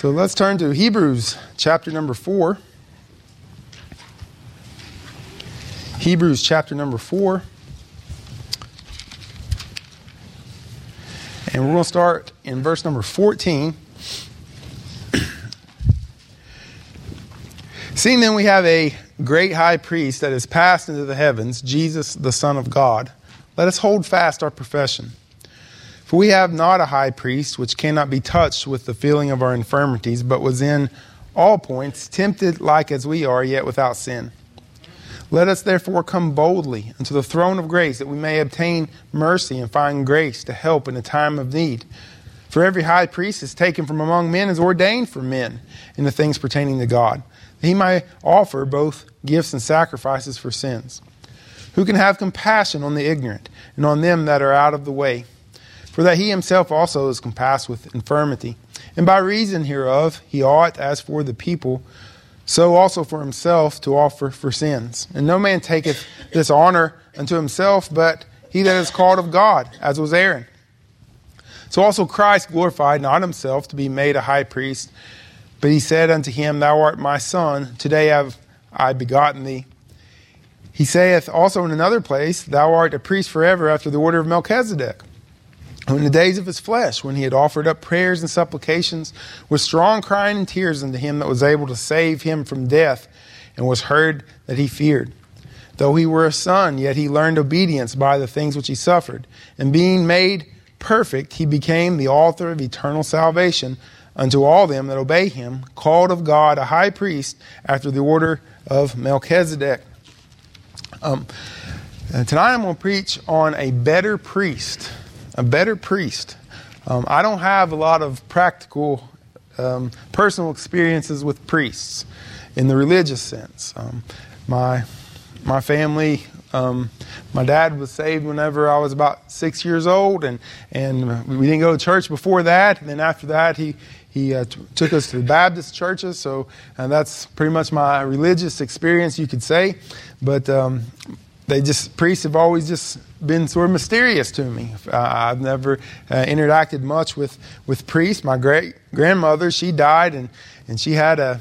So let's turn to Hebrews chapter number 4. Hebrews chapter number 4. And we're going to start in verse number 14. Seeing then we have a great high priest that is passed into the heavens, Jesus the Son of God, let us hold fast our profession. For we have not a high priest which cannot be touched with the feeling of our infirmities, but was in all points tempted like as we are, yet without sin. Let us therefore come boldly unto the throne of grace, that we may obtain mercy and find grace to help in a time of need. For every high priest is taken from among men, is ordained for men in the things pertaining to God, that he may offer both gifts and sacrifices for sins. Who can have compassion on the ignorant and on them that are out of the way? For that he himself also is compassed with infirmity. And by reason hereof he ought, as for the people, so also for himself to offer for sins. And no man taketh this honor unto himself, but he that is called of God, as was Aaron. So also Christ glorified not himself to be made a high priest, but he said unto him, Thou art my son, today have I begotten thee. He saith also in another place, Thou art a priest forever after the order of Melchizedek. In the days of his flesh, when he had offered up prayers and supplications with strong crying and tears unto him that was able to save him from death, and was heard that he feared. Though he were a son, yet he learned obedience by the things which he suffered. And being made perfect, he became the author of eternal salvation unto all them that obey him, called of God a high priest after the order of Melchizedek. Tonight I'm going to preach on a better priest. A better priest. I don't have a lot of practical, personal experiences with priests in the religious sense. My family, my dad was saved whenever I was about 6 years old, and we didn't go to church before that. And then after that, he took us to the Baptist churches. So that's pretty much my religious experience, you could say. But priests have always just been sort of mysterious to me. I've never interacted much with priests. My great grandmother, she died, and she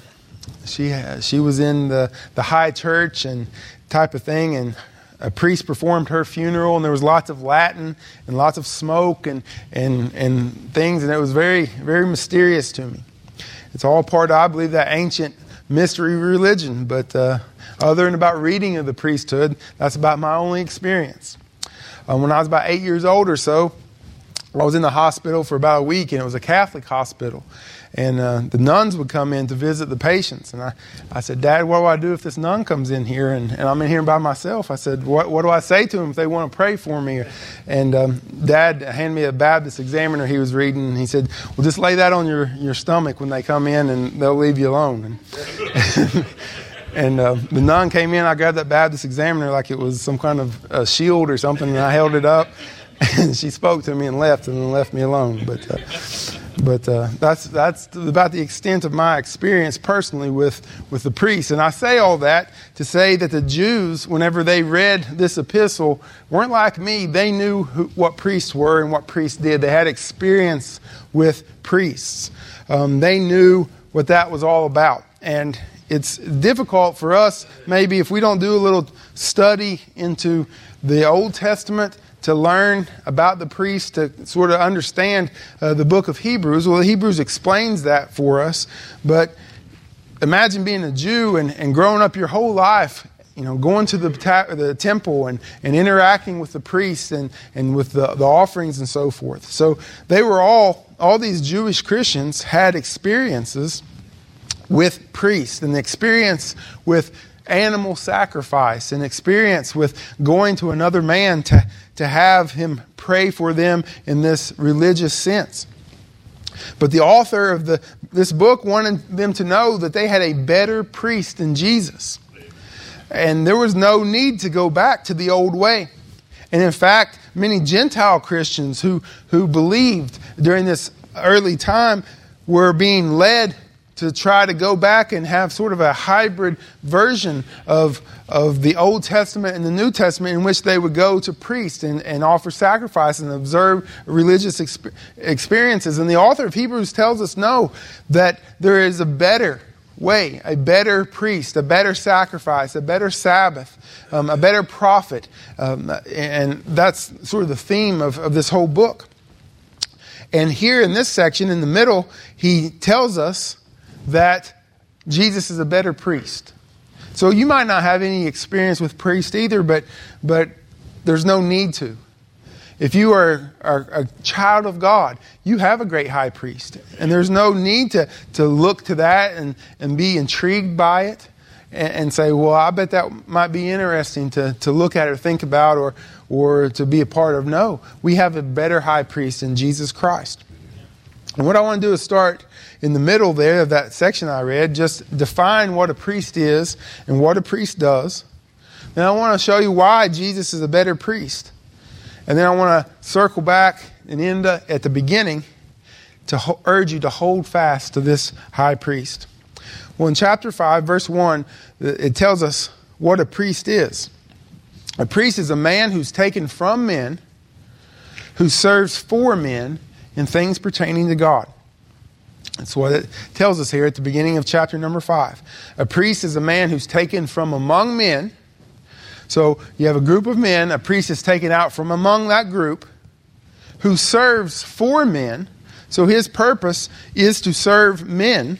was in the high church and type of thing, and a priest performed her funeral, and there was lots of Latin and lots of smoke and things, and it was very, very mysterious to me. It's all part of, I believe, that ancient mystery religion, but other than about reading of the priesthood, that's about my only experience. When I was about 8 years old or so, I was in the hospital for about a week, and it was a Catholic hospital. And the nuns would come in to visit the patients. And I said, Dad, what do I do if this nun comes in here? And I'm in here by myself. I said, what do I say to them if they want to pray for me? And Dad handed me a Baptist Examiner he was reading. And he said, well, just lay that on your stomach when they come in, and they'll leave you alone. And the nun came in. I grabbed that Baptist Examiner like it was some kind of a shield or something, and I held it up. And she spoke to me and left me alone. But that's about the extent of my experience personally with the priests. And I say all that to say that the Jews, whenever they read this epistle, weren't like me. They knew what priests were and what priests did. They had experience with priests. They knew what that was all about. And it's difficult for us, maybe if we don't do a little study into the Old Testament, to learn about the priest, to sort of understand the book of Hebrews. Well, Hebrews explains that for us. But imagine being a Jew and growing up your whole life, going to the temple and interacting with the priests and with the offerings and so forth. So they were all these Jewish Christians had experiences with priests, and the experience with animal sacrifice, and experience with going to another man to have him pray for them in this religious sense. But the author of this book wanted them to know that they had a better priest than Jesus. And there was no need to go back to the old way. And in fact, many Gentile Christians who believed during this early time were being led to try to go back and have sort of a hybrid version of the Old Testament and the New Testament, in which they would go to priests and offer sacrifice and observe religious experiences. And the author of Hebrews tells us, no, that there is a better way, a better priest, a better sacrifice, a better Sabbath, a better prophet. And that's sort of the theme of this whole book. And here in this section, in the middle, he tells us that Jesus is a better priest. So you might not have any experience with priests either, but there's no need to. If you are a child of God, you have a great high priest. And there's no need to look to that and be intrigued by it and say, well, I bet that might be interesting to look at or think about or to be a part of. No, we have a better high priest in Jesus Christ. And what I want to do is start in the middle there of that section I read, just define what a priest is and what a priest does. Then I want to show you why Jesus is a better priest. And then I want to circle back and end at the beginning to urge you to hold fast to this high priest. Well, in chapter 5, verse 1, it tells us what a priest is. A priest is a man who's taken from men, who serves for men in things pertaining to God. That's what it tells us here at the beginning of chapter number 5. A priest is a man who's taken from among men. So you have a group of men, a priest is taken out from among that group, who serves for men. So his purpose is to serve men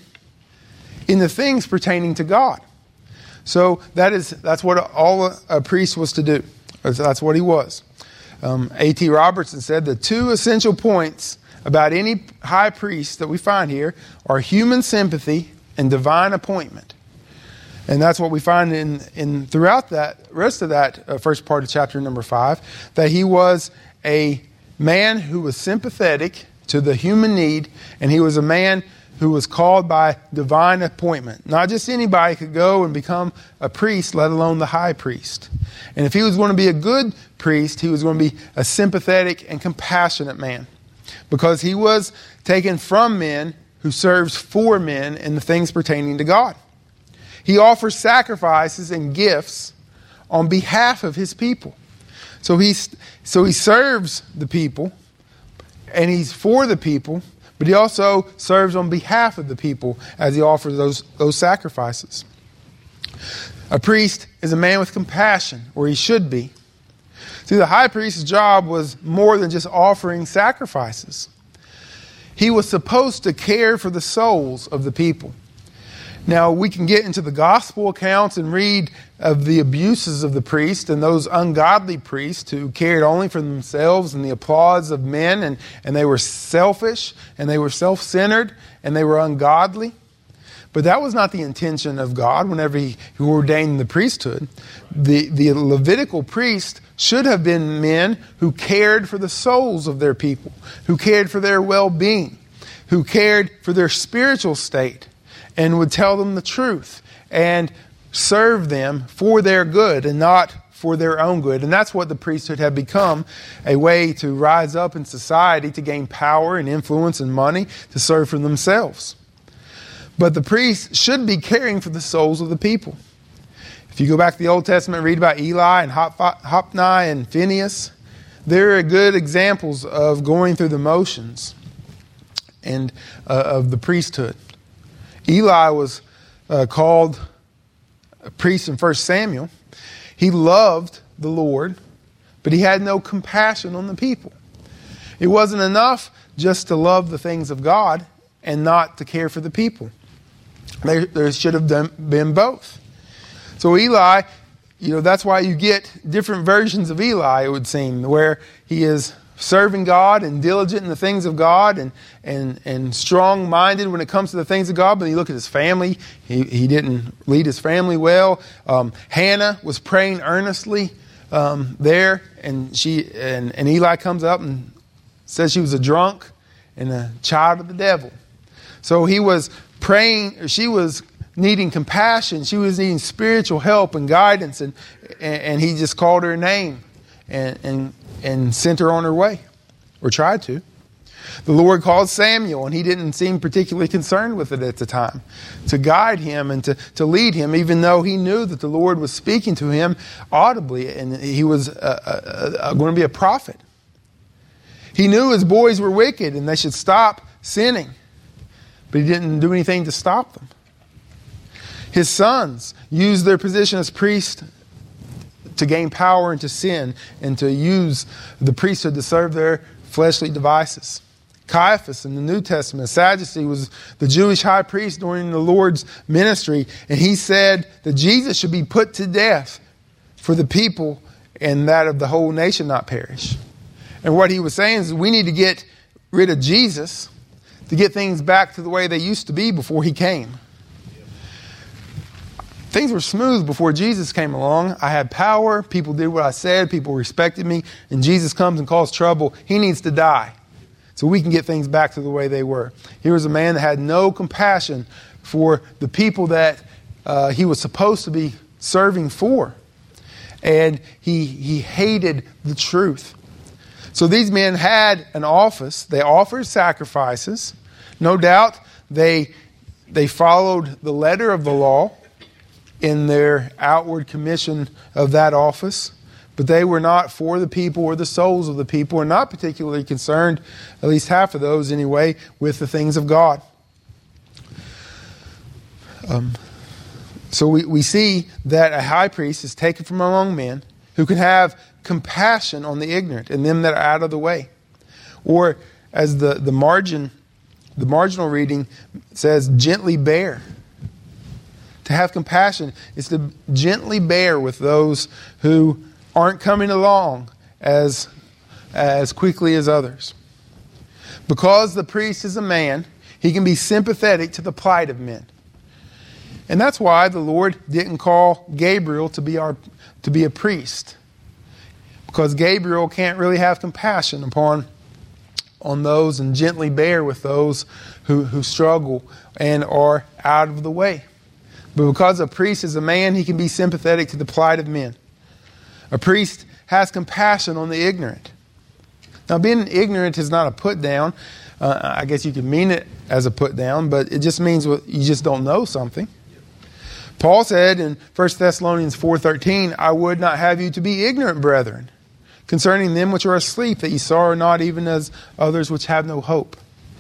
in the things pertaining to God. So that's what all a priest was to do. That's what he was. A.T. Robertson said the two essential points about any high priest that we find here are human sympathy and divine appointment. And that's what we find in throughout that rest of that first part of chapter number 5, that he was a man who was sympathetic to the human need, and he was a man who was called by divine appointment. Not just anybody could go and become a priest, let alone the high priest. And if he was going to be a good priest, he was going to be a sympathetic and compassionate man, because he was taken from men who serves for men in the things pertaining to God. He offers sacrifices and gifts on behalf of his people. So he serves the people, and he's for the people, but he also serves on behalf of the people as he offers those sacrifices. A priest is a man with compassion, or he should be. See, the high priest's job was more than just offering sacrifices. He was supposed to care for the souls of the people. Now, we can get into the gospel accounts and read of the abuses of the priest and those ungodly priests who cared only for themselves and the applause of men, and they were selfish, and they were self-centered, and they were ungodly. But that was not the intention of God whenever he ordained the priesthood. The Levitical priest should have been men who cared for the souls of their people, who cared for their well-being, who cared for their spiritual state, and would tell them the truth and serve them for their good and not for their own good. And that's what the priesthood had become, a way to rise up in society, to gain power and influence and money, to serve for themselves. But the priest should be caring for the souls of the people. If you go back to the Old Testament, read about Eli and Hophni and Phinehas, they're good examples of going through the motions and of the priesthood. Eli was called a priest in 1 Samuel. He loved the Lord, but he had no compassion on the people. It wasn't enough just to love the things of God and not to care for the people. There should have been both. So Eli, that's why you get different versions of Eli, it would seem, where he is serving God and diligent in the things of God and strong-minded when it comes to the things of God. But you look at his family, he didn't lead his family well. Hannah was praying earnestly there, and Eli comes up and says she was a drunk and a child of the devil. So he was praying, she was needing compassion, she was needing spiritual help and guidance, and he just called her name and sent her on her way, or tried to. The Lord called Samuel, and he didn't seem particularly concerned with it at the time, to guide him and to lead him, even though he knew that the Lord was speaking to him audibly, and he was going to be a prophet. He knew his boys were wicked and they should stop sinning, but he didn't do anything to stop them. His sons used their position as priests to gain power and to sin, and to use the priesthood to serve their fleshly devices. Caiaphas in the New Testament, Sadducee, was the Jewish high priest during the Lord's ministry, and he said that Jesus should be put to death for the people and that of the whole nation not perish. And what he was saying is we need to get rid of Jesus to get things back to the way they used to be before he came. Things were smooth before Jesus came along. I had power. People did what I said. People respected me. And Jesus comes and causes trouble. He needs to die so we can get things back to the way they were. Here was a man that had no compassion for the people that he was supposed to be serving for. And he hated the truth. So these men had an office. They offered sacrifices. No doubt they followed the letter of the law in their outward commission of that office, but they were not for the people or the souls of the people, and not particularly concerned, at least half of those anyway, with the things of God. So we see that a high priest is taken from among men who can have compassion on the ignorant and them that are out of the way. Or as the marginal reading says, gently bear. To have compassion is to gently bear with those who aren't coming along as quickly as others. Because the priest is a man, he can be sympathetic to the plight of men. And that's why the Lord didn't call Gabriel to be a priest. Because Gabriel can't really have compassion on those and gently bear with those who struggle and are out of the way. But because a priest is a man, he can be sympathetic to the plight of men. A priest has compassion on the ignorant. Now, being ignorant is not a put down. I guess you could mean it as a put down, but it just means you just don't know something. Paul said in 1 Thessalonians 4:13, I would not have you to be ignorant, brethren, concerning them which are asleep, that ye sorrow not even as others which have no hope.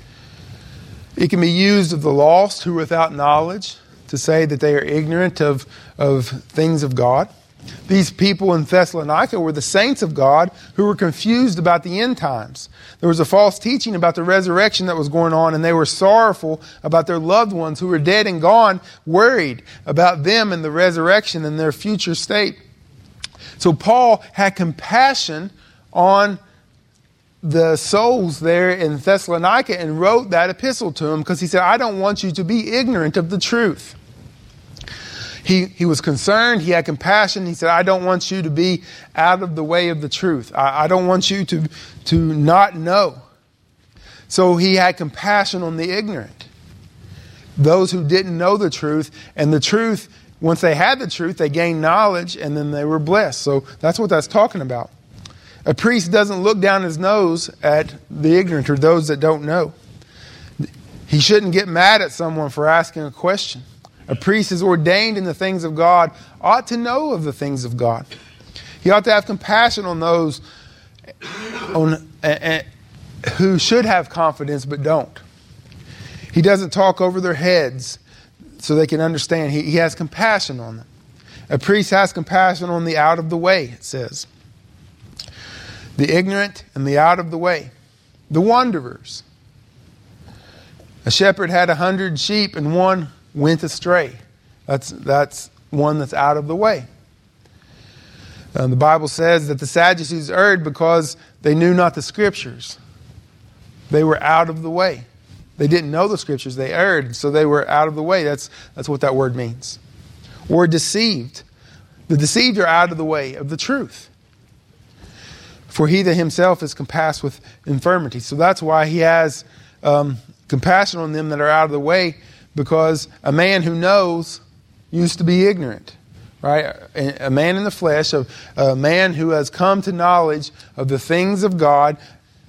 It can be used of the lost who are without knowledge, to say that they are ignorant of things of God. These people in Thessalonica were the saints of God who were confused about the end times. There was a false teaching about the resurrection that was going on, and they were sorrowful about their loved ones who were dead and gone, worried about them and the resurrection and their future state. So Paul had compassion on the souls there in Thessalonica and wrote that epistle to them because he said, I don't want you to be ignorant of the truth. He was concerned. He had compassion. He said, I don't want you to be out of the way of the truth. I don't want you to not know. So he had compassion on the ignorant. Those who didn't know the truth. And the truth, once they had the truth, they gained knowledge and then they were blessed. So that's what that's talking about. A priest doesn't look down his nose at the ignorant or those that don't know. He shouldn't get mad at someone for asking a question. A priest is ordained in the things of God, ought to know of the things of God. He ought to have compassion on those who should have confidence but don't. He doesn't talk over their heads so they can understand. He has compassion on them. A priest has compassion on the out of the way, it says. The ignorant and the out of the way. The wanderers. A shepherd had 100 sheep and one went astray. That's one that's out of the way. The Bible says that the Sadducees erred because they knew not the Scriptures. They were out of the way. They didn't know the Scriptures. They erred, so they were out of the way. That's what that word means. Or deceived. The deceived are out of the way of the truth. For he that himself is compassed with infirmity. So that's why he has compassion on them that are out of the way, because a man who knows used to be ignorant, right? A man in the flesh, a man who has come to knowledge of the things of God,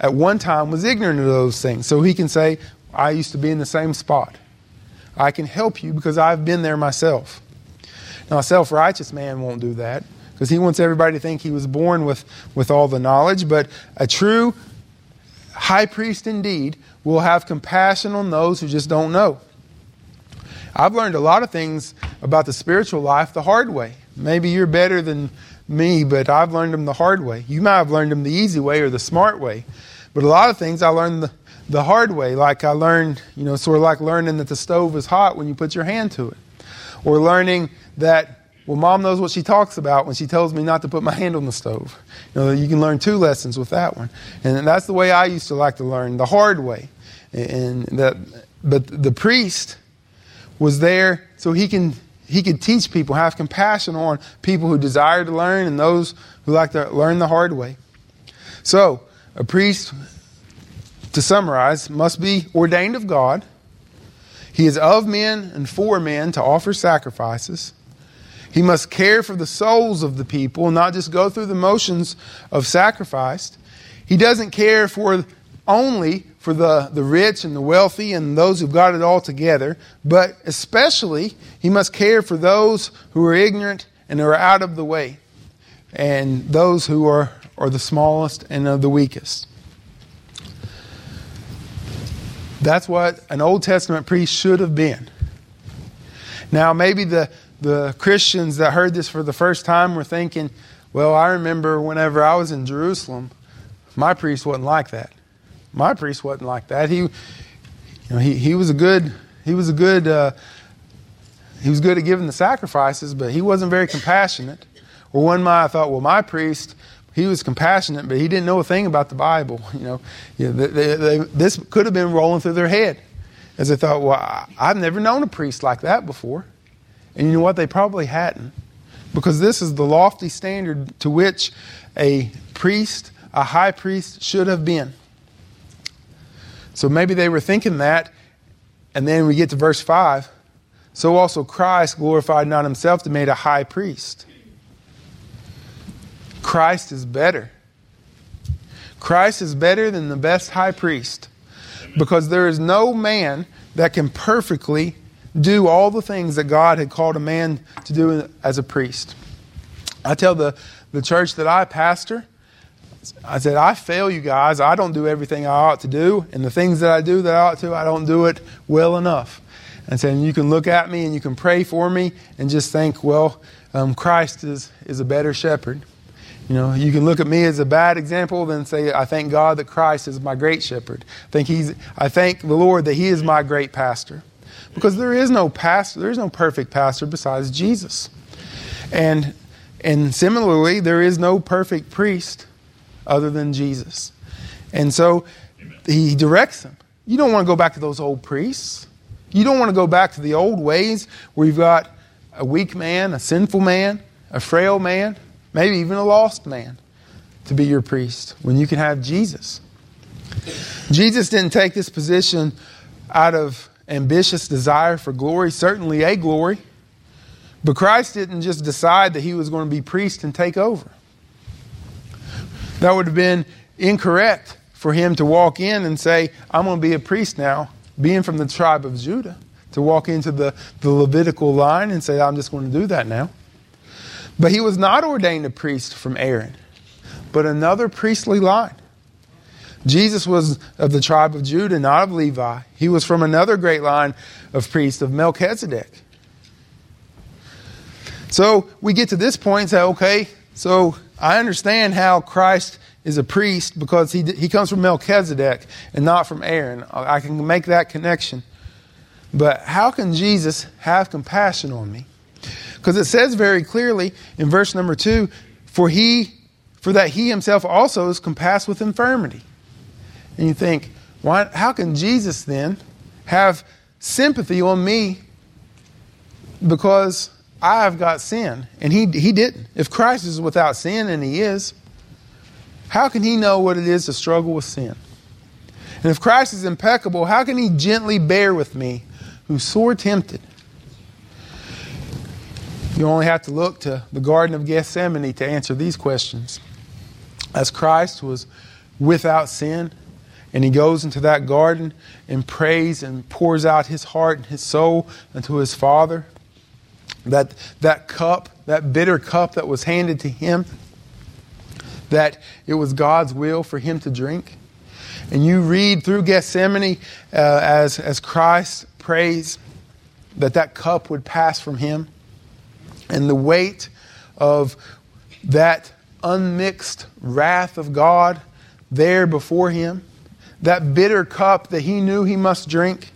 at one time was ignorant of those things. So he can say, I used to be in the same spot. I can help you because I've been there myself. Now, a self-righteous man won't do that because he wants everybody to think he was born with all the knowledge. But a true high priest indeed will have compassion on those who just don't know. I've learned a lot of things about the spiritual life the hard way. Maybe you're better than me, but I've learned them the hard way. You might have learned them the easy way or the smart way. But a lot of things I learned the hard way. Like I learned, sort of like learning that the stove is hot when you put your hand to it. Or learning that, well, Mom knows what she talks about when she tells me not to put my hand on the stove. You can learn 2 lessons with that one. And that's the way I used to like to learn, the hard way. But the priest was there so he could teach people, have compassion on people who desire to learn and those who like to learn the hard way. So, a priest, to summarize, must be ordained of God. He is of men and for men to offer sacrifices. He must care for the souls of the people, not just go through the motions of sacrifice. He doesn't care only for the rich and the wealthy and those who've got it all together, but especially he must care for those who are ignorant and are out of the way, and those who are the smallest and the weakest. That's what an Old Testament priest should have been. Now, maybe the Christians that heard this for the first time were thinking, well, I remember whenever I was in Jerusalem, my priest wasn't like that. My priest wasn't like that. He was good at giving the sacrifices, but he wasn't very compassionate. Or one night I thought, well, my priest, he was compassionate, but he didn't know a thing about the Bible. This could have been rolling through their head as they thought, well, I've never known a priest like that before. And you know what? They probably hadn't, because this is the lofty standard to which a priest, a high priest, should have been. So maybe they were thinking that, and then we get to verse 5. So also Christ glorified not himself to be made a high priest. Christ is better. Christ is better than the best high priest, because there is no man that can perfectly do all the things that God had called a man to do as a priest. I tell the church that I pastor, I said, I fail you guys. I don't do everything I ought to do. And the things that I do that I ought to, I don't do it well enough. And so you can look at me and you can pray for me and just think, well, Christ is a better shepherd. You can look at me as a bad example, then say, I thank God that Christ is my great shepherd. I thank the Lord that he is my great pastor. Because there is no pastor, there is no perfect pastor besides Jesus. And similarly, there is no perfect priest other than Jesus. And so he directs them. You don't want to go back to those old priests. You don't want to go back to the old ways where you've got a weak man, a sinful man, a frail man, maybe even a lost man to be your priest, when you can have Jesus. Jesus didn't take this position out of ambitious desire for glory, certainly a glory. But Christ didn't just decide that he was going to be priest and take over. That would have been incorrect for him to walk in and say, I'm going to be a priest now, being from the tribe of Judah, to walk into the Levitical line and say, I'm just going to do that now. But he was not ordained a priest from Aaron, but another priestly line. Jesus was of the tribe of Judah, not of Levi. He was from another great line of priests, of Melchizedek. So we get to this point and say, okay, so I understand how Christ is a priest because he comes from Melchizedek and not from Aaron. I can make that connection. But how can Jesus have compassion on me? Because it says very clearly in verse number 2, for that he himself also is compassed with infirmity. And you think, how can Jesus then have sympathy on me because I have got sin? And he didn't. If Christ is without sin, and he is, how can he know what it is to struggle with sin? And if Christ is impeccable, how can he gently bear with me, who's sore tempted? You only have to look to the Garden of Gethsemane to answer these questions. As Christ was without sin, And he goes into that garden and prays and pours out his heart and his soul unto his Father. That cup, that bitter cup that was handed to him, that it was God's will for him to drink. And you read through Gethsemane as Christ prays that cup would pass from him. And the weight of that unmixed wrath of God there before him, that bitter cup that he knew he must drink,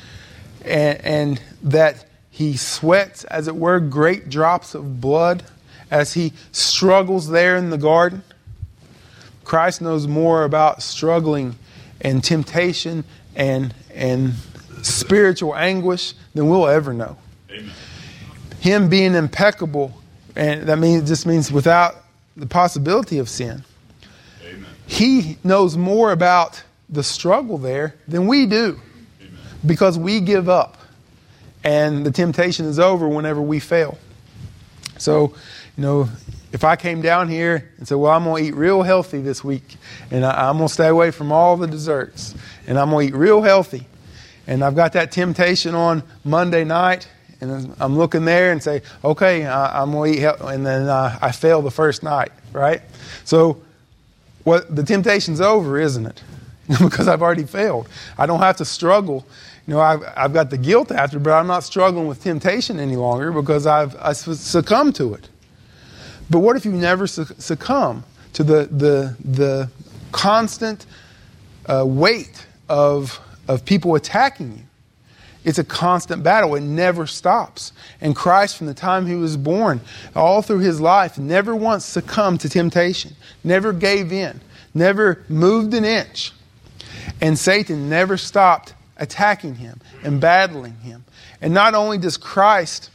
and that he sweats, as it were, great drops of blood as he struggles there in the garden. Christ knows more about struggling and temptation and spiritual anguish than we'll ever know. Amen. Him being impeccable, and that just means without the possibility of sin. Amen. He knows more about the struggle there than we do. Amen. Because we give up and the temptation is over whenever we fail. So, if I came down here and said, well, I'm going to eat real healthy this week, and I'm going to stay away from all the desserts, and I'm going to eat real healthy, and I've got that temptation on Monday night, and I'm looking there and say, okay, I'm going to eat healthy, and then I fail the first night, right? So the temptation's over, isn't it? Because I've already failed. I don't have to struggle. I've got the guilt after, but I'm not struggling with temptation any longer because I succumbed to it. But what if you never succumb to the constant weight of people attacking you? It's a constant battle. It never stops. And Christ, from the time he was born, all through his life, never once succumbed to temptation, never gave in, never moved an inch. And Satan never stopped attacking him and battling him. And not only does Christ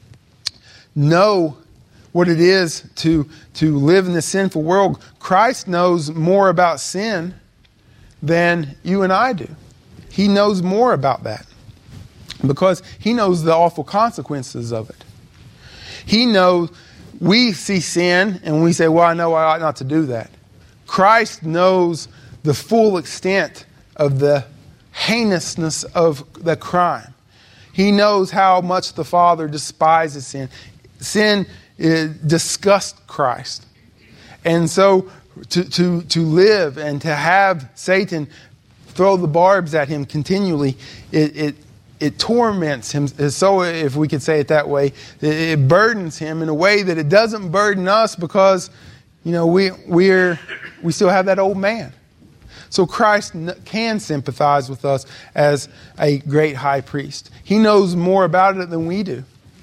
know what it is to live in this sinful world, Christ knows more about sin than you and I do. He knows more about that because he knows the awful consequences of it. He knows, we see sin and we say, well, I know I ought not to do that. Christ knows the full extent of the heinousness of the crime. He knows how much the Father despises sin. Sin disgusts Christ. And so to live and to have Satan throw the barbs at him continually, it torments him. So, if we could say it that way, it burdens him in a way that it doesn't burden us because, we still have that old man. So Christ can sympathize with us as a great high priest. He knows more about it than we do.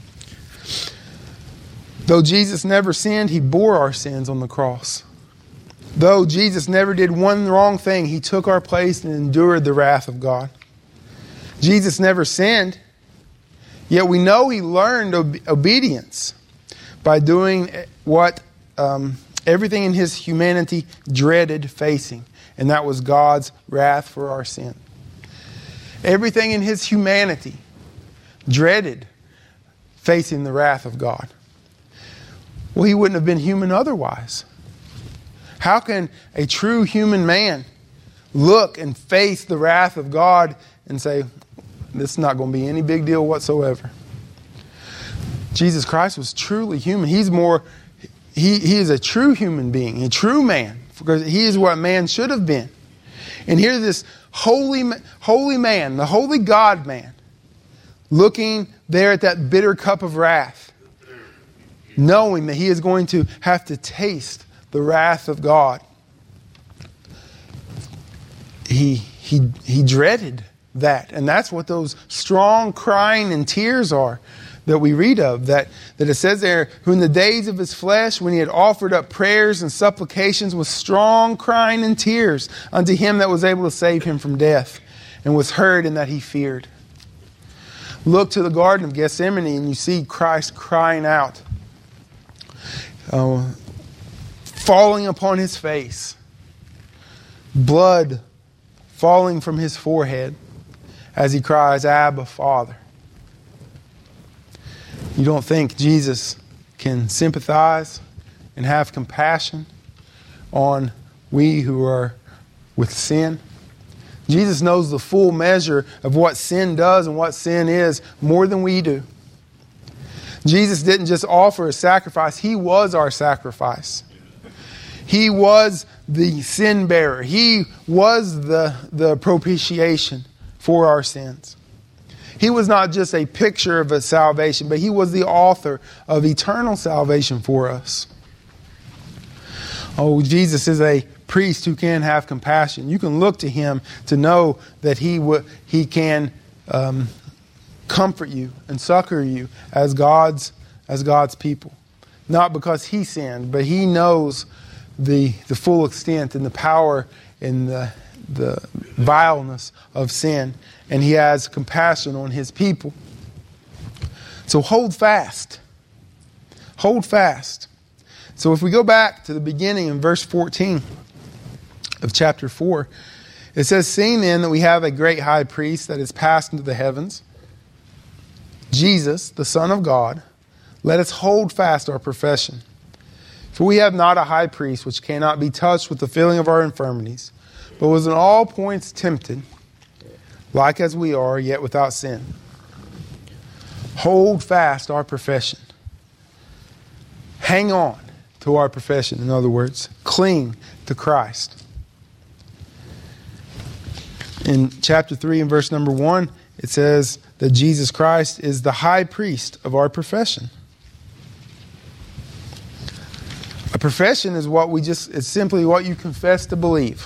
Though Jesus never sinned, he bore our sins on the cross. Though Jesus never did one wrong thing, he took our place and endured the wrath of God. Jesus never sinned, yet we know he learned obedience by doing what everything in his humanity dreaded facing, and that was God's wrath for our sin. Everything in his humanity dreaded facing the wrath of God. Well, he wouldn't have been human otherwise. How can a true human man look and face the wrath of God and say, this is not going to be any big deal whatsoever? Jesus Christ was truly human. He is a true human being, a true man, because he is what man should have been. And here this holy man, the holy God man, looking there at that bitter cup of wrath, knowing that he is going to have to taste the wrath of God. He dreaded that. And that's what those strong crying and tears are that we read of. That it says there, who in the days of his flesh, when he had offered up prayers and supplications with strong crying and tears unto him that was able to save him from death, and was heard in that he feared. Look to the Garden of Gethsemane and you see Christ crying out, falling upon his face, blood falling from his forehead as he cries, Abba, Father. You don't think Jesus can sympathize and have compassion on we who are with sin? Jesus knows the full measure of what sin does and what sin is more than we do. Jesus didn't just offer a sacrifice. He was our sacrifice. He was the sin bearer. He was the propitiation for our sins. He was not just a picture of a salvation, but He was the author of eternal salvation for us. Oh, Jesus is a priest who can have compassion. You can look to Him to know that He can comfort you and succor you as God's people. Not because He sinned, but He knows the full extent and the power and the vileness of sin, and He has compassion on His people. So hold fast. Hold fast. So if we go back to the beginning in verse 14 of chapter 4, it says, "Seeing then that we have a great high priest that is passed into the heavens, Jesus, the Son of God, let us hold fast our profession. For we have not a high priest which cannot be touched with the feeling of our infirmities, but was in all points tempted, like as we are, yet without sin." Hold fast our profession. Hang on to our profession. In other words, cling to Christ. In chapter 3 and verse number 1, it says that Jesus Christ is the high priest of our profession. A profession is it's simply what you confess to believe.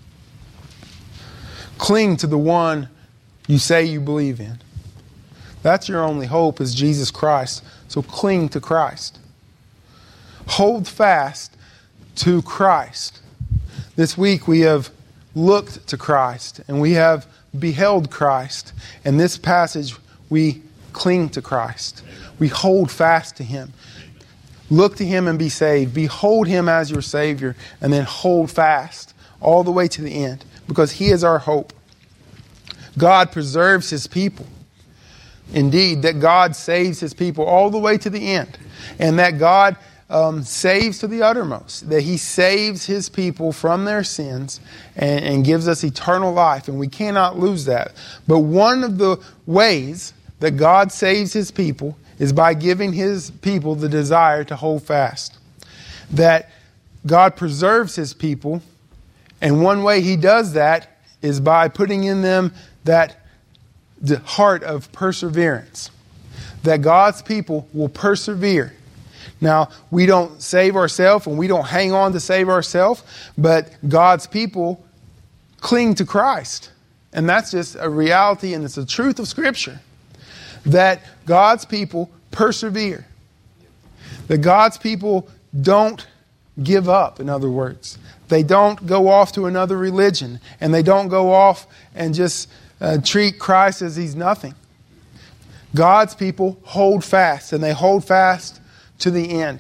Cling to the one you say you believe in. That's your only hope, is Jesus Christ. So cling to Christ. Hold fast to Christ. This week we have looked to Christ and we have beheld Christ. In this passage we cling to Christ. We hold fast to Him. Look to Him and be saved. Behold Him as your Savior, and then hold fast all the way to the end, because He is our hope. God preserves His people. Indeed, that God saves His people all the way to the end, and that God saves to the uttermost, that He saves His people from their sins and gives us eternal life, and we cannot lose that. But one of the ways that God saves His people is by giving His people the desire to hold fast. That God preserves His people, and one way He does that is by putting in them the heart of perseverance. That God's people will persevere. Now, we don't save ourselves and we don't hang on to save ourselves, but God's people cling to Christ. And that's just a reality, and it's a truth of Scripture. That God's people persevere. That God's people don't give up, in other words. They don't go off to another religion, and they don't go off and just treat Christ as He's nothing. God's people hold fast, and they hold fast to the end.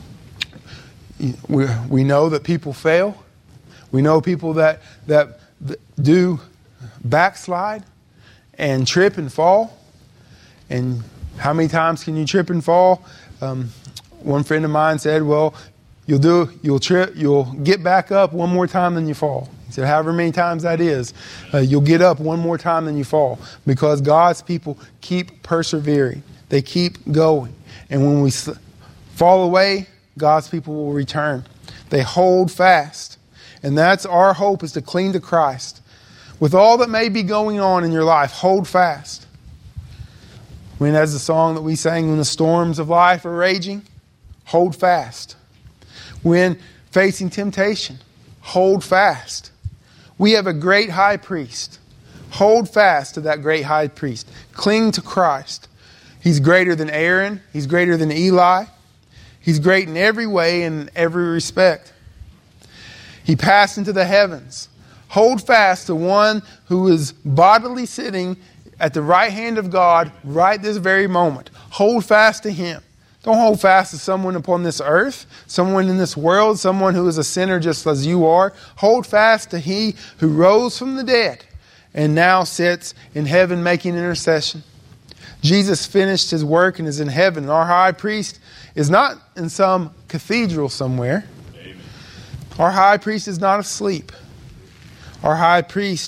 We know that people fail. We know people that do backslide and trip and fall. And how many times can you trip and fall? One friend of mine said, "Well, you'll get back up one more time than you fall." He said, however many times that is, you'll get up one more time than you fall, because God's people keep persevering. They keep going. And when we fall away, God's people will return. They hold fast. And that's our hope, is to cling to Christ. With all that may be going on in your life, hold fast. When, as the song that we sang, when the storms of life are raging, hold fast. When facing temptation, hold fast. We have a great high priest. Hold fast to that great high priest. Cling to Christ. He's greater than Aaron. He's greater than Eli. He's great in every way and in every respect. He passed into the heavens. Hold fast to one who is bodily sitting at the right hand of God right this very moment. Hold fast to Him. Don't hold fast to someone upon this earth, someone in this world, someone who is a sinner just as you are. Hold fast to He who rose from the dead and now sits in heaven making intercession. Jesus finished His work and is in heaven. Our high priest is not in some cathedral somewhere. Amen. Our high priest is not asleep. Our high priest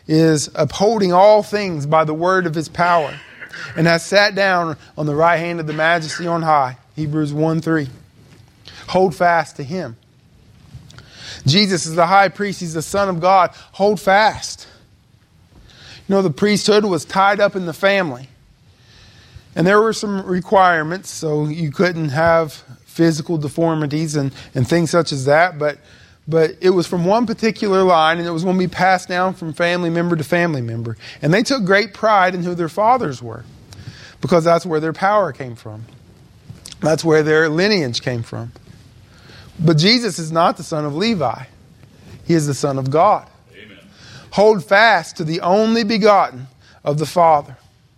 is upholding all things by the word of his power, and has sat down on the right hand of the majesty on high. Hebrews 1:3. Hold fast to him. Jesus is the high priest. He's the Son of God. Hold fast. You know, the priesthood was tied up in the family. And there were some requirements, so you couldn't have physical deformities and things such as that. But it was from one particular line, and it was going to be passed down from family member to family member. And they took great pride in who their fathers were, because that's where their power came from. That's where their lineage came from. But Jesus is not the son of Levi. He is the Son of God. Amen. Hold fast to the only begotten of the Father.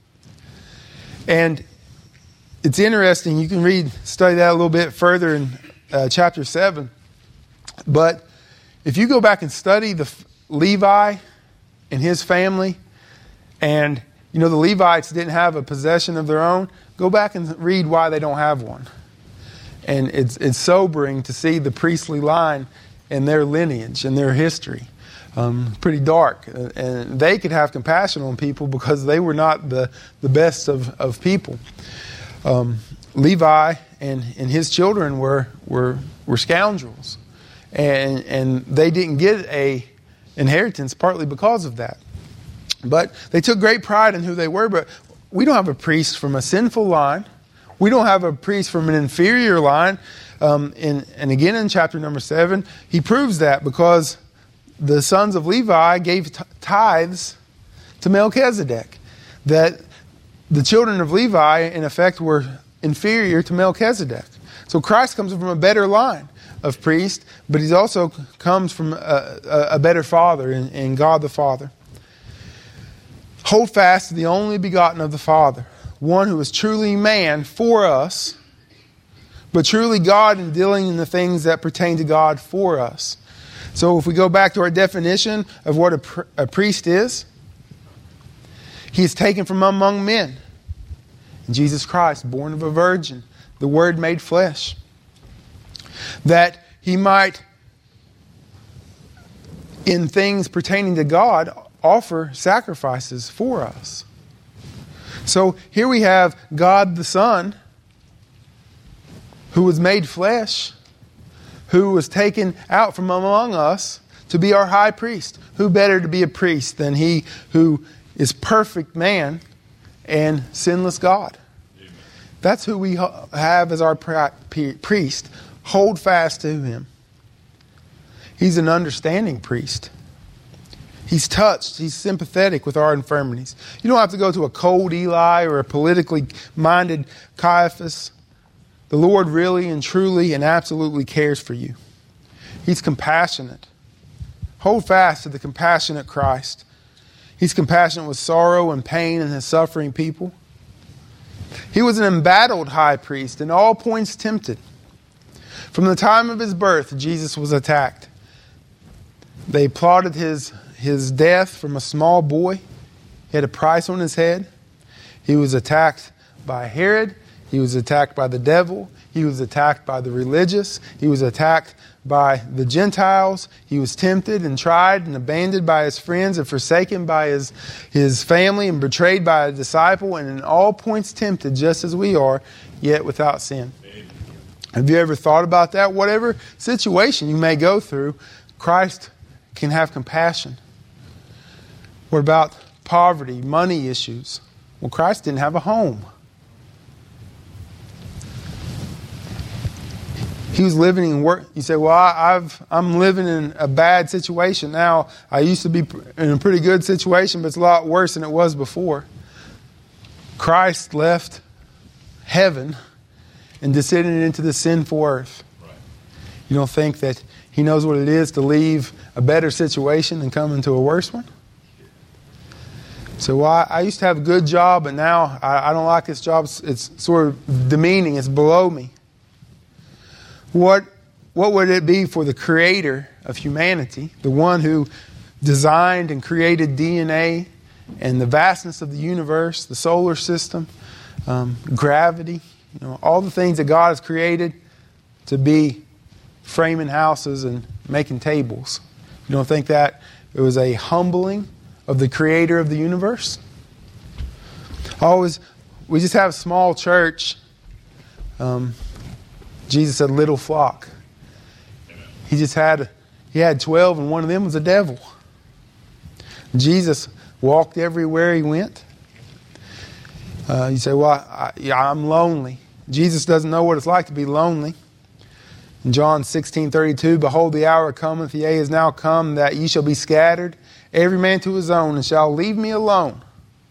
And it's interesting. You can study that a little bit further in chapter 7. But if you go back and study the Levi and his family, and you know the Levites didn't have a possession of their own, go back and read why they don't have one. And it's sobering to see the priestly line and their lineage and their history. Pretty dark. And they could have compassion on people because they were not the best of people. Levi and his children were scoundrels. And they didn't get a inheritance partly because of that. But they took great pride in who they were. But we don't have a priest from a sinful line. We don't have a priest from an inferior line. And again in chapter number 7, he proves that because the sons of Levi gave tithes to Melchizedek. That the children of Levi, in effect, were inferior to Melchizedek. So Christ comes from a better line of priest, but he also comes from a better father in God the Father. Hold fast to the only begotten of the Father, one who is truly man for us, but truly God in dealing in the things that pertain to God for us. So if we go back to our definition of what a priest is, he is taken from among men. And Jesus Christ, born of a virgin, the Word made flesh, that he might, in things pertaining to God, offer sacrifices for us. So here we have God the Son, who was made flesh, who was taken out from among us to be our high priest. Who better to be a priest than he who is perfect man and sinless God? Amen. That's who we have as our priest. Hold fast to him. He's an understanding priest. He's touched. He's sympathetic with our infirmities. You don't have to go to a cold Eli or a politically minded Caiaphas. The Lord really and truly and absolutely cares for you. He's compassionate. Hold fast to the compassionate Christ. He's compassionate with sorrow and pain and his suffering people. He was an embattled high priest, in all points tempted. From the time of his birth, Jesus was attacked. They plotted his death from a small boy. He had a price on his head. He was attacked by Herod. He was attacked by the devil. He was attacked by the religious. He was attacked by the Gentiles. He was tempted and tried and abandoned by his friends and forsaken by his family and betrayed by a disciple, and in all points tempted just as we are, yet without sin. Amen. Have you ever thought about that? Whatever situation you may go through, Christ can have compassion. What about poverty, money issues? Well, Christ didn't have a home. He was living in work. You say, well, I'm living in a bad situation now. I used to be in a pretty good situation, but it's a lot worse than it was before. Christ left heaven and descended into the sinful earth. Right. You don't think that he knows what it is to leave a better situation and come into a worse one? So I used to have a good job, but now I don't like this job. It's sort of demeaning. It's below me. What would it be for the creator of humanity, the one who designed and created DNA and the vastness of the universe, the solar system, gravity, all the things that God has created, to be framing houses and making tables? You don't think that it was a humbling of the creator of the universe? We just have a small church. Jesus said little flock. He had 12 and one of them was a devil. Jesus walked everywhere he went. You say, well, I'm lonely. Jesus doesn't know what it's like to be lonely. In John 16:32, behold, the hour cometh, yea, is now come, that ye shall be scattered, every man to his own, and shall leave me alone.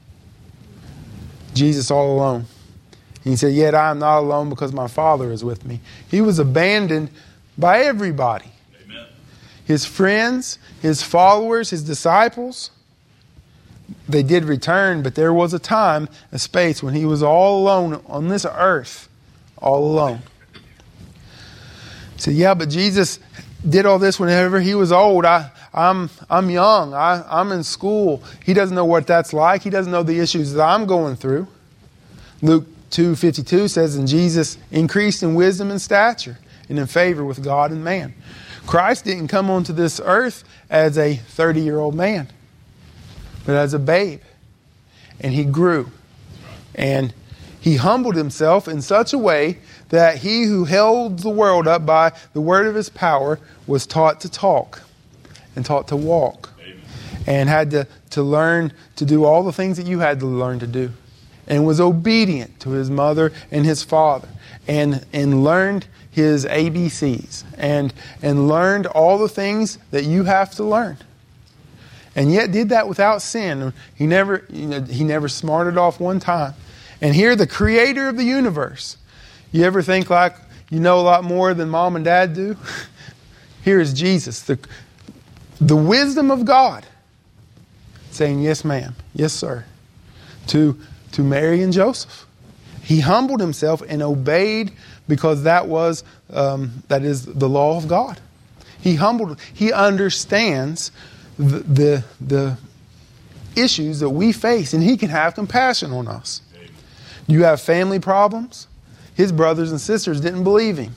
Jesus all alone. And he said, yet I am not alone, because my Father is with me. He was abandoned by everybody. Amen. His friends, his followers, his disciples. They did return, but there was a time, a space, when he was all alone on this earth. All alone. So yeah, but Jesus did all this whenever he was old. I'm young. I'm in school. He doesn't know what that's like. He doesn't know the issues that I'm going through. Luke 2:52 says, and Jesus increased in wisdom and stature and in favor with God and man. Christ didn't come onto this earth as a 30-year-old man, but as a babe. And he grew. And he humbled himself in such a way that he who held the world up by the word of his power was taught to talk and taught to walk. Amen. And had to learn to do all the things that you had to learn to do. And was obedient to his mother and his father. And learned his ABCs. And learned all the things that you have to learn. And yet did that without sin. He never smarted off one time. And here, the creator of the universe. You ever think like you know a lot more than mom and dad do? Here is Jesus, the wisdom of God, saying, yes, ma'am, yes, sir, to Mary and Joseph. He humbled himself and obeyed because that is the law of God. He understands the issues that we face, and he can have compassion on us. You have family problems. His brothers and sisters didn't believe him.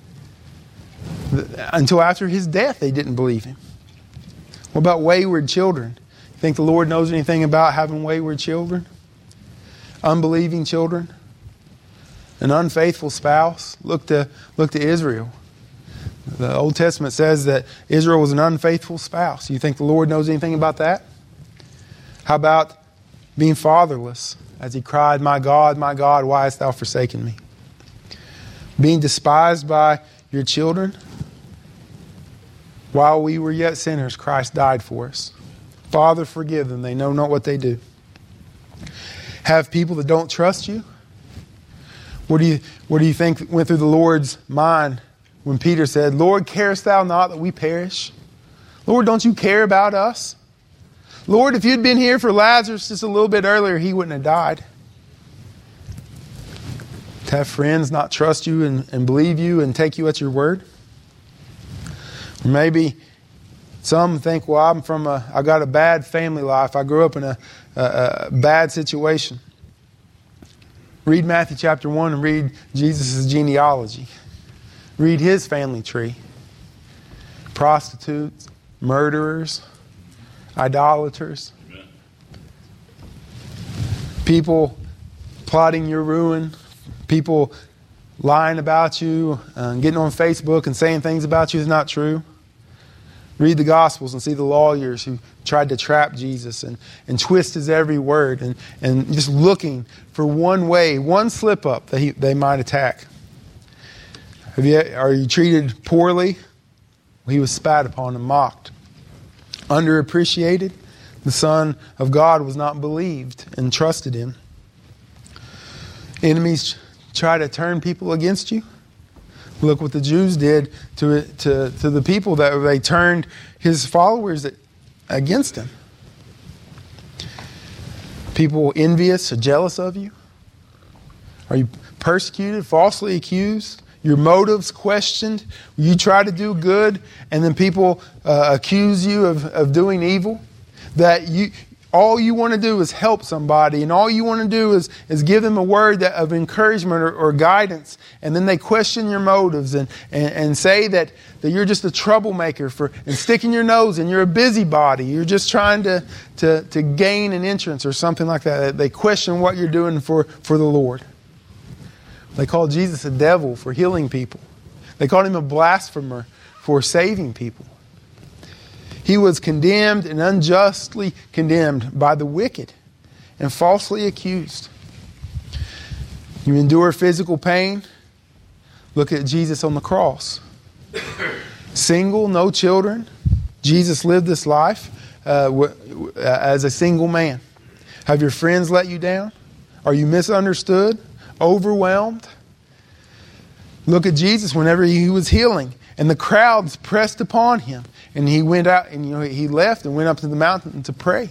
Until after his death, they didn't believe him. What about wayward children? You think the Lord knows anything about having wayward children? Unbelieving children? An unfaithful spouse? Look to Israel. The Old Testament says that Israel was an unfaithful spouse. You think the Lord knows anything about that? How about being fatherless? As he cried, my God, why hast thou forsaken me? Being despised by your children. While we were yet sinners, Christ died for us. Father, forgive them. They know not what they do. Have people that don't trust you. What do you think went through the Lord's mind when Peter said, Lord, carest thou not that we perish? Lord, don't you care about us? Lord, if you'd been here for Lazarus just a little bit earlier, he wouldn't have died. To have friends not trust you and believe you and take you at your word. Or maybe some think, well, I got a bad family life. I grew up in a bad situation. Read Matthew chapter 1 and read Jesus' genealogy. Read his family tree. Prostitutes, murderers, idolaters, Amen. People plotting your ruin, people lying about you, getting on Facebook and saying things about you that's not true. Read the Gospels and see the lawyers who tried to trap Jesus and twist his every word and just looking for one way, one slip up that they might attack. Are you treated poorly? He was spat upon and mocked. Underappreciated. The Son of God was not believed and trusted in. Enemies try to turn people against you. Look what the Jews did to the people that they turned his followers against him. People envious or jealous of you. Are you persecuted, falsely accused? Your motives questioned. You try to do good, and then people accuse you of doing evil. That all you want to do is help somebody, and all you want to do is give them a word of encouragement or guidance, and then they question your motives and say that you're just a troublemaker and sticking your nose and you're a busybody. You're just trying to gain an entrance or something like that. They question what you're doing for the Lord. They called Jesus a devil for healing people. They called him a blasphemer for saving people. He was condemned and unjustly condemned by the wicked and falsely accused. You endure physical pain? Look at Jesus on the cross. Single, no children. Jesus lived this life as a single man. Have your friends let you down? Are you misunderstood? Overwhelmed? Look at Jesus whenever he was healing, and the crowds pressed upon him, and he went out and he left and went up to the mountain to pray.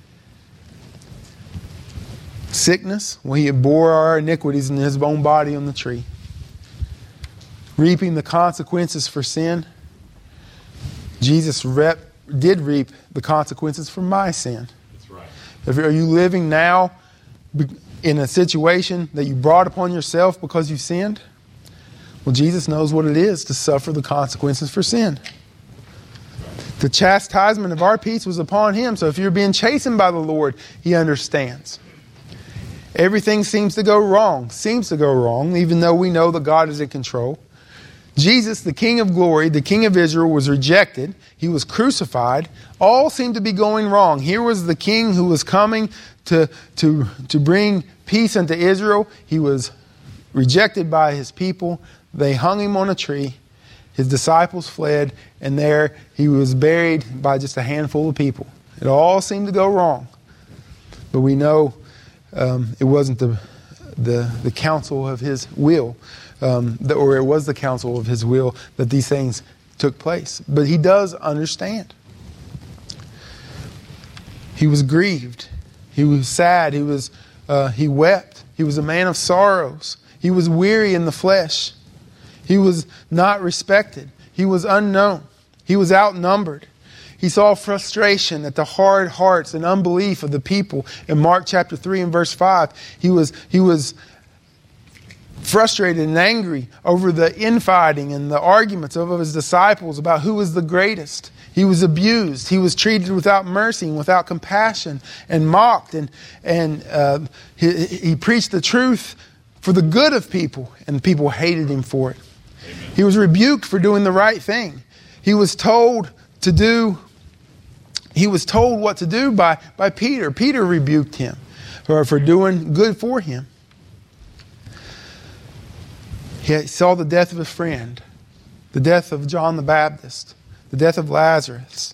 Sickness, well, he bore our iniquities in his own body on the tree. Reaping the consequences for sin, Jesus did reap the consequences for my sin. That's right. Are you living now in a situation that you brought upon yourself because you sinned? Well, Jesus knows what it is to suffer the consequences for sin. The chastisement of our peace was upon him. So if you're being chastened by the Lord, he understands. Everything seems to go wrong, even though we know that God is in control. Jesus, the King of glory, the King of Israel, was rejected. He was crucified. All seemed to be going wrong. Here was the King who was coming to bring peace unto Israel. He was rejected by his people. They hung him on a tree. His disciples fled, and there he was buried by just a handful of people. It all seemed to go wrong. But we know it wasn't the counsel of his will, or it was the counsel of his will that these things took place. But he does understand. He was grieved. He was sad. He wept. He was a man of sorrows. He was weary in the flesh. He was not respected. He was unknown. He was outnumbered. He saw frustration at the hard hearts and unbelief of the people. In Mark chapter 3 and verse 5, he was frustrated and angry over the infighting and the arguments of his disciples about who was the greatest. He was abused. He was treated without mercy and without compassion and mocked. And he preached the truth for the good of people, and people hated him for it. Amen. He was rebuked for doing the right thing. He was told what to do by Peter. Peter rebuked him for doing good for him. He saw the death of a friend, the death of John the Baptist, the death of Lazarus,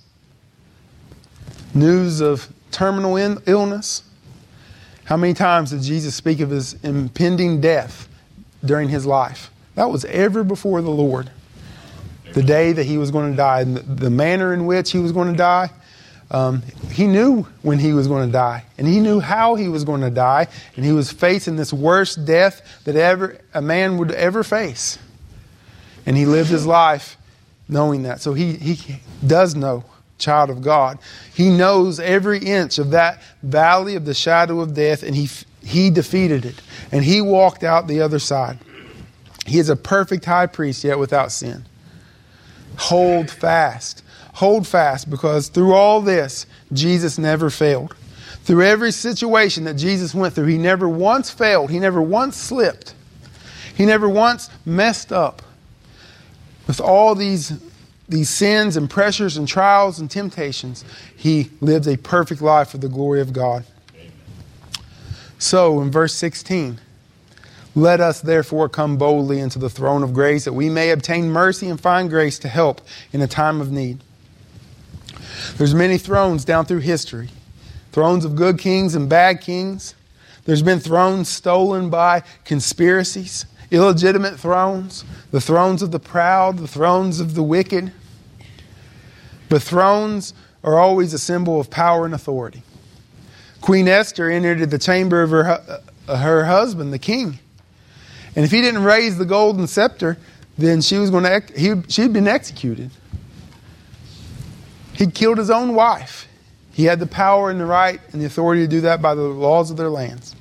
news of terminal illness. How many times did Jesus speak of his impending death during his life? That was ever before the Lord. The day that he was going to die, and the manner in which he was going to die. He knew when he was going to die, and he knew how he was going to die, and he was facing this worst death that a man would ever face. And he lived his life knowing that. So he does know, child of God. He knows every inch of that valley of the shadow of death, and he defeated it. And he walked out the other side. He is a perfect high priest, yet without sin. Hold fast. Hold fast, because through all this, Jesus never failed. Through every situation that Jesus went through, he never once failed. He never once slipped. He never once messed up. With all these sins and pressures and trials and temptations, he lived a perfect life for the glory of God. Amen. So, in verse 16, let us therefore come boldly into the throne of grace, that we may obtain mercy and find grace to help in a time of need. There's many thrones down through history. Thrones of good kings and bad kings. There's been thrones stolen by conspiracies, illegitimate thrones, the thrones of the proud, the thrones of the wicked. But thrones are always a symbol of power and authority. Queen Esther entered the chamber of her husband, the king. And if he didn't raise the golden scepter, then she'd been executed. He killed his own wife. He had the power and the right and the authority to do that by the laws of their lands.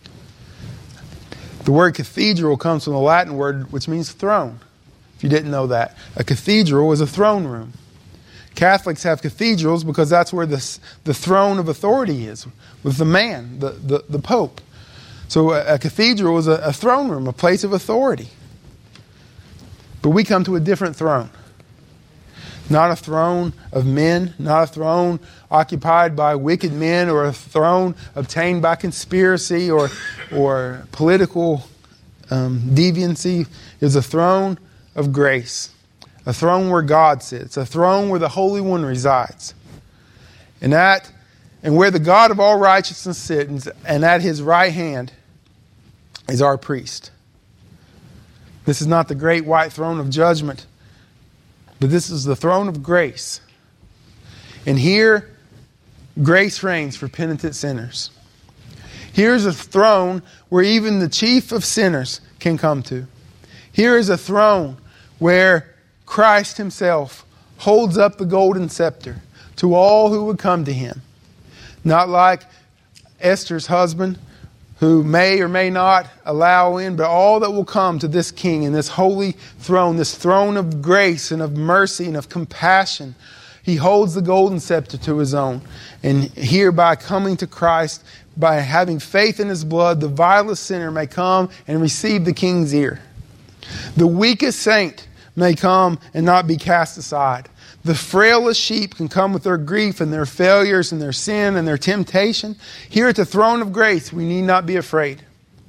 The word cathedral comes from the Latin word which means throne. If you didn't know that. A cathedral is a throne room. Catholics have cathedrals because that's where the throne of authority is, with the man, the Pope. So a cathedral is a throne room, a place of authority. But we come to a different throne. Not a throne of men, not a throne occupied by wicked men, or a throne obtained by conspiracy or political deviancy. It's a throne of grace. A throne where God sits. A throne where the Holy One resides. And where the God of all righteousness sits, and at His right hand is our priest. This is not the great white throne of judgment, but this is the throne of grace. And here, grace reigns for penitent sinners. Here's a throne where even the chief of sinners can come to. Here is a throne where Christ Himself holds up the golden scepter to all who would come to Him. Not like Esther's husband, who may or may not allow in, but all that will come to this king and this holy throne, this throne of grace and of mercy and of compassion. He holds the golden scepter to His own. And here, by coming to Christ, by having faith in His blood, the vilest sinner may come and receive the king's ear. The weakest saint may come and not be cast aside. The frailest sheep can come with their grief and their failures and their sin and their temptation. Here at the throne of grace, we need not be afraid.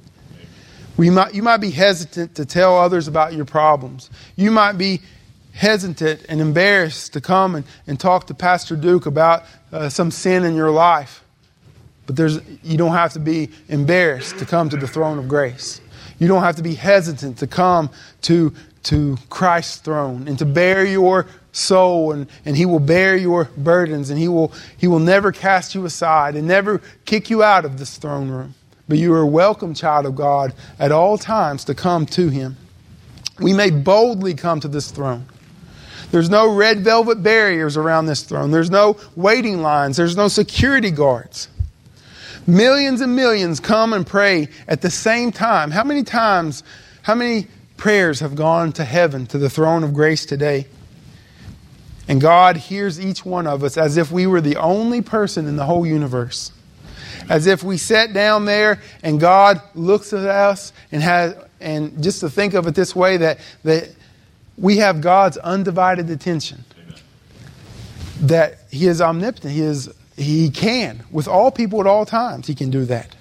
You might be hesitant to tell others about your problems. You might be hesitant and embarrassed to come and talk to Pastor Duke about some sin in your life. But you don't have to be embarrassed to come to the throne of grace. You don't have to be hesitant to come to Christ's throne and to bear your soul, and He will bear your burdens, and He will never cast you aside and never kick you out of this throne room. But you are a welcome, child of God, at all times to come to Him. We may boldly come to this throne. There's no red velvet barriers around this throne. There's no waiting lines. There's no security guards. Millions and millions come and pray at the same time. How many prayers have gone to heaven, to the throne of grace today? And God hears each one of us as if we were the only person in the whole universe. As if we sat down there and God looks at us and just to think of it this way, that we have God's undivided attention. Amen. That He is omnipotent. He can. With all people at all times, He can do that.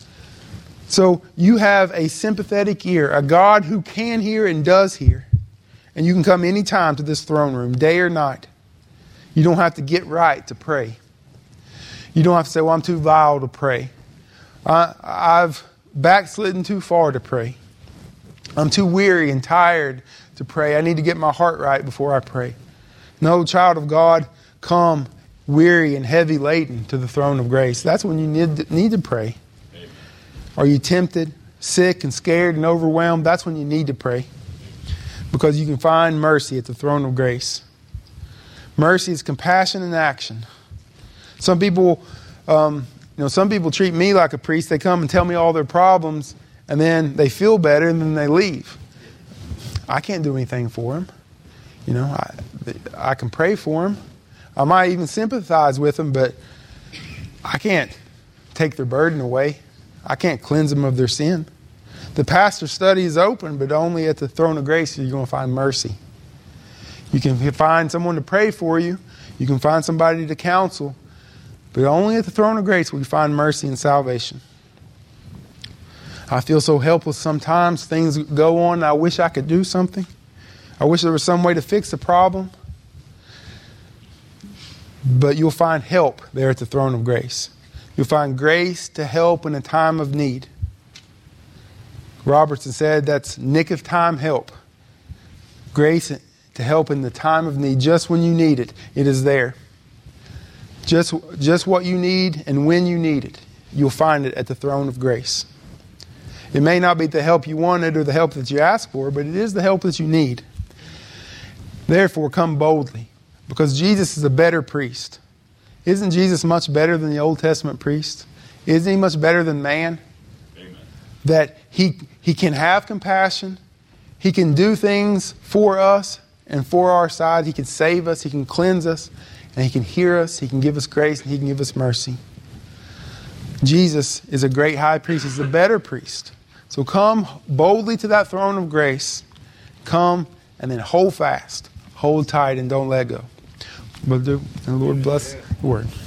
So you have a sympathetic ear, a God who can hear and does hear. And you can come anytime to this throne room, day or night. You don't have to get right to pray. You don't have to say, well, I'm too vile to pray. I've backslidden too far to pray. I'm too weary and tired to pray. I need to get my heart right before I pray. No, child of God, come weary and heavy laden to the throne of grace. That's when you need to pray. Amen. Are you tempted, sick and scared and overwhelmed? That's when you need to pray. Because you can find mercy at the throne of grace. Mercy is compassion in action. Some people treat me like a priest. They come and tell me all their problems, and then they feel better, and then they leave. I can't do anything for them. I can pray for them. I might even sympathize with them, but I can't take their burden away. I can't cleanse them of their sin. The pastor's study is open, but only at the throne of grace are you going to find mercy. You can find someone to pray for you. You can find somebody to counsel. But only at the throne of grace will you find mercy and salvation. I feel so helpless sometimes. Things go on and I wish I could do something. I wish there was some way to fix the problem. But you'll find help there at the throne of grace. You'll find grace to help in a time of need. Robertson said that's nick of time help. Grace to help in the time of need. Just when you need it, it is there. Just what you need and when you need it, you'll find it at the throne of grace. It may not be the help you wanted or the help that you asked for, but it is the help that you need. Therefore, come boldly, because Jesus is a better priest. Isn't Jesus much better than the Old Testament priest? Isn't he much better than man? Amen. That he can have compassion. He can do things for us and for our side. He can save us. He can cleanse us. And he can hear us. He can give us grace. And he can give us mercy. Jesus is a great high priest. He's the better priest. So come boldly to that throne of grace. Come and then hold fast. Hold tight and don't let go. And the Lord bless the word.